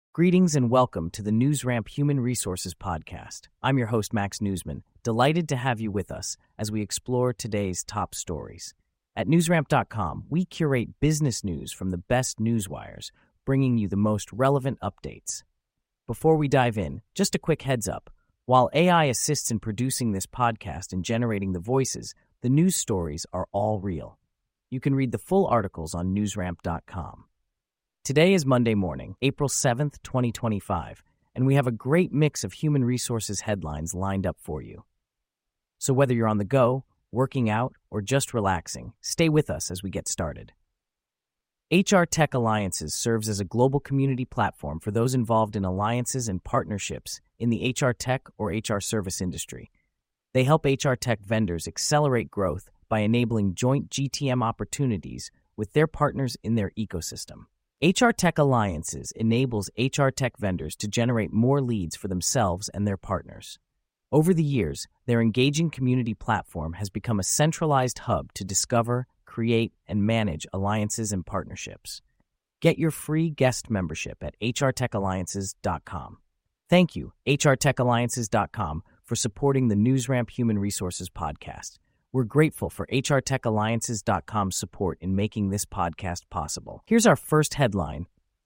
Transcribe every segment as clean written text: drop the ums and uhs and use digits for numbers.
Greetings and welcome to the NewsRamp Human Resources Podcast. I'm your host, Max Newsman, delighted to have you with us as we explore today's top stories. At newsramp.com, we curate business news from the best newswires, bringing you the most relevant updates. Before we dive in, just a quick heads up. While AI assists in producing this podcast and generating the voices, the news stories are all real. You can read the full articles on newsramp.com. Today is Monday morning, April 7th, 2025, and we have a great mix of human resources headlines lined up for you. So whether you're on the go, working out, or just relaxing, stay with us as we get started. HR Tech Alliances serves as a global community platform for those involved in alliances and partnerships in the HR tech or HR service industry. They help HR tech vendors accelerate growth by enabling joint GTM opportunities with their partners in their ecosystem. HR Tech Alliances enables HR tech vendors to generate more leads for themselves and their partners. Over the years, their engaging community platform has become a centralized hub to discover, create, and manage alliances and partnerships. Get your free guest membership at hrtechalliances.com. Thank you, hrtechalliances.com, for supporting the NewsRamp Human Resources Podcast. We're grateful for hrtechalliances.com's support in making this podcast possible. Here's our first headline.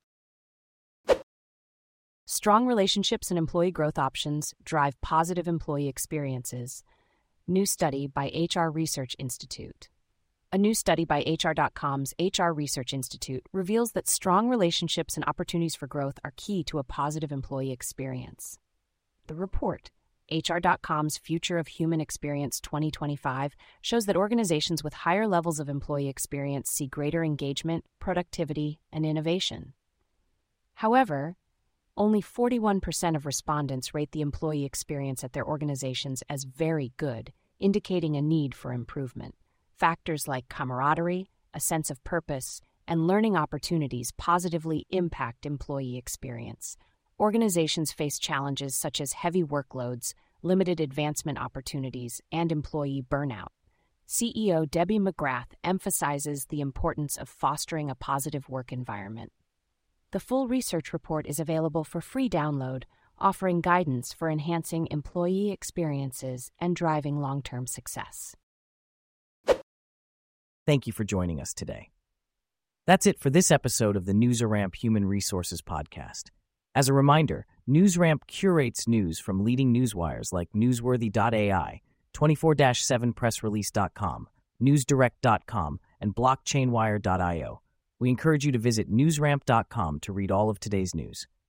Strong relationships and employee growth options drive positive employee experiences. New study by HR Research Institute. A new study by HR.com's HR Research Institute reveals that strong relationships and opportunities for growth are key to a positive employee experience. The report, HR.com's Future of Human Experience 2025, shows that organizations with higher levels of employee experience see greater engagement, productivity, and innovation. However, only 41% of respondents rate the employee experience at their organizations as very good, indicating a need for improvement. Factors like camaraderie, a sense of purpose, and learning opportunities positively impact employee experience. Organizations face challenges such as heavy workloads, limited advancement opportunities, and employee burnout. CEO Debbie McGrath emphasizes the importance of fostering a positive work environment. The full research report is available for free download, offering guidance for enhancing employee experiences and driving long-term success. Thank you for joining us today. That's it for this episode of the NewsRamp Human Resources Podcast. As a reminder, NewsRamp curates news from leading newswires like Newsworthy.ai, 24-7pressrelease.com, NewsDirect.com, and BlockchainWire.io. We encourage you to visit newsramp.com to read all of today's news.